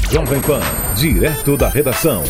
Jovem Pan, direto da redação.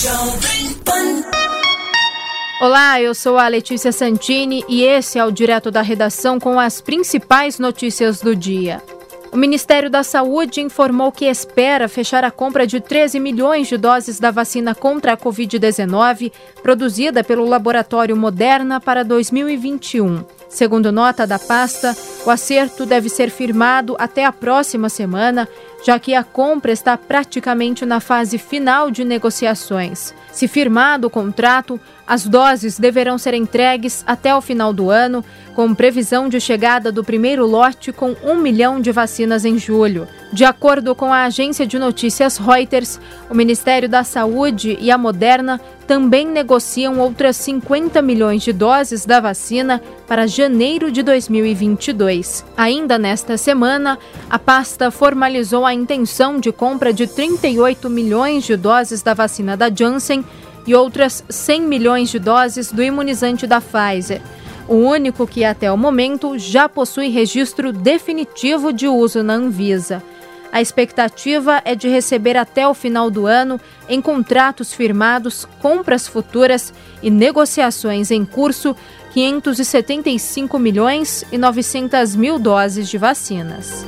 Olá, eu sou a Letícia Santini e esse é o Direto da Redação com as principais notícias do dia. O Ministério da Saúde informou que espera fechar a compra de 13 milhões de doses da vacina contra a Covid-19, produzida pelo laboratório Moderna para 2021. Segundo nota da pasta, o acerto deve ser firmado até a próxima semana, já que a compra está praticamente na fase final de negociações. Se firmado o contrato, as doses deverão ser entregues até o final do ano, com previsão de chegada do primeiro lote com 1 milhão de vacinas em julho. De acordo com a agência de notícias Reuters, o Ministério da Saúde e a Moderna também negociam outras 50 milhões de doses da vacina para janeiro de 2022. Ainda nesta semana, a pasta formalizou a intenção de compra de 38 milhões de doses da vacina da Janssen e outras 100 milhões de doses do imunizante da Pfizer, o único que até o momento já possui registro definitivo de uso na Anvisa. A expectativa é de receber até o final do ano, em contratos firmados, compras futuras e negociações em curso, 575 milhões e 900 mil doses de vacinas.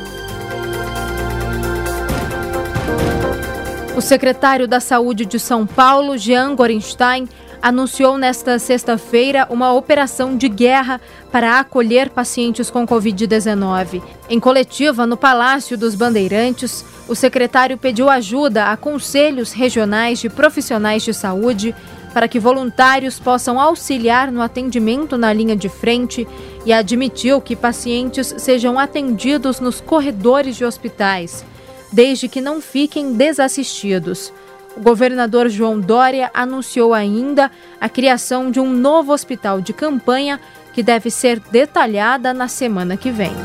O secretário da Saúde de São Paulo, Jean Gorenstein, anunciou nesta sexta-feira uma operação de guerra para acolher pacientes com Covid-19. Em coletiva no Palácio dos Bandeirantes, o secretário pediu ajuda a conselhos regionais de profissionais de saúde para que voluntários possam auxiliar no atendimento na linha de frente e admitiu que pacientes sejam atendidos nos corredores de hospitais, desde que não fiquem desassistidos. O governador João Dória anunciou ainda a criação de um novo hospital de campanha que deve ser detalhada na semana que vem.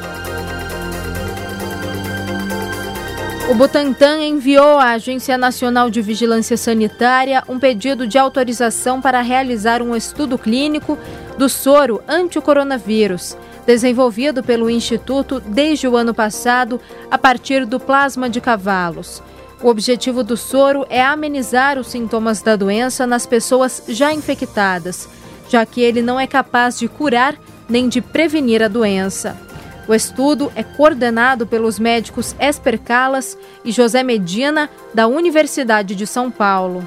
O Butantan enviou à Agência Nacional de Vigilância Sanitária um pedido de autorização para realizar um estudo clínico do soro anti-coronavírus, desenvolvido pelo Instituto desde o ano passado a partir do plasma de cavalos. O objetivo do soro é amenizar os sintomas da doença nas pessoas já infectadas, já que ele não é capaz de curar nem de prevenir a doença. O estudo é coordenado pelos médicos Esper Calas e José Medina, da Universidade de São Paulo.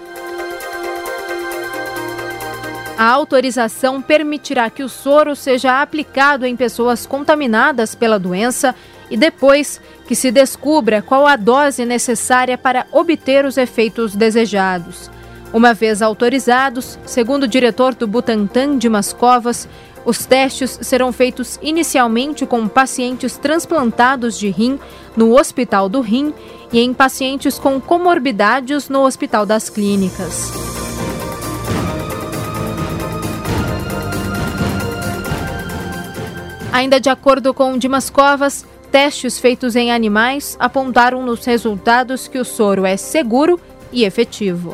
A autorização permitirá que o soro seja aplicado em pessoas contaminadas pela doença e depois que se descubra qual a dose necessária para obter os efeitos desejados. Uma vez autorizados, segundo o diretor do Butantan, Dimas Covas, os testes serão feitos inicialmente com pacientes transplantados de rim no Hospital do Rim e em pacientes com comorbidades no Hospital das Clínicas. Ainda de acordo com Dimas Covas, testes feitos em animais apontaram nos resultados que o soro é seguro e efetivo.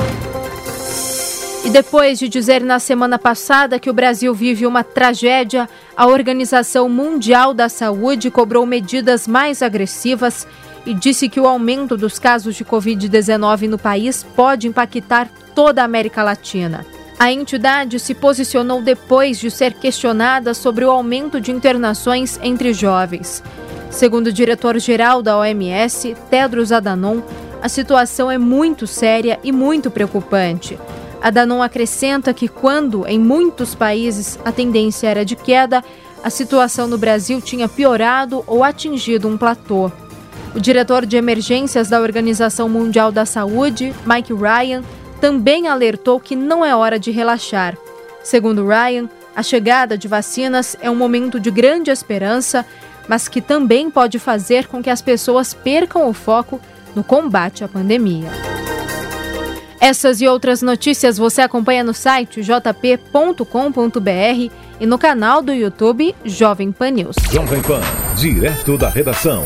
E depois de dizer na semana passada que o Brasil vive uma tragédia, a Organização Mundial da Saúde cobrou medidas mais agressivas e disse que o aumento dos casos de Covid-19 no país pode impactar toda a América Latina. A entidade se posicionou depois de ser questionada sobre o aumento de internações entre jovens. Segundo o diretor-geral da OMS, Tedros Adhanom, a situação é muito séria e muito preocupante. Adhanom acrescenta que quando, em muitos países, a tendência era de queda, a situação no Brasil tinha piorado ou atingido um platô. O diretor de emergências da Organização Mundial da Saúde, Mike Ryan, também alertou que não é hora de relaxar. Segundo Ryan, a chegada de vacinas é um momento de grande esperança, mas que também pode fazer com que as pessoas percam o foco no combate à pandemia. Essas e outras notícias você acompanha no site jp.com.br e no canal do YouTube Jovem Pan News. Jovem Pan, direto da redação.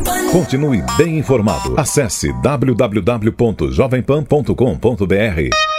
Continue bem informado. Acesse www.jovempan.com.br.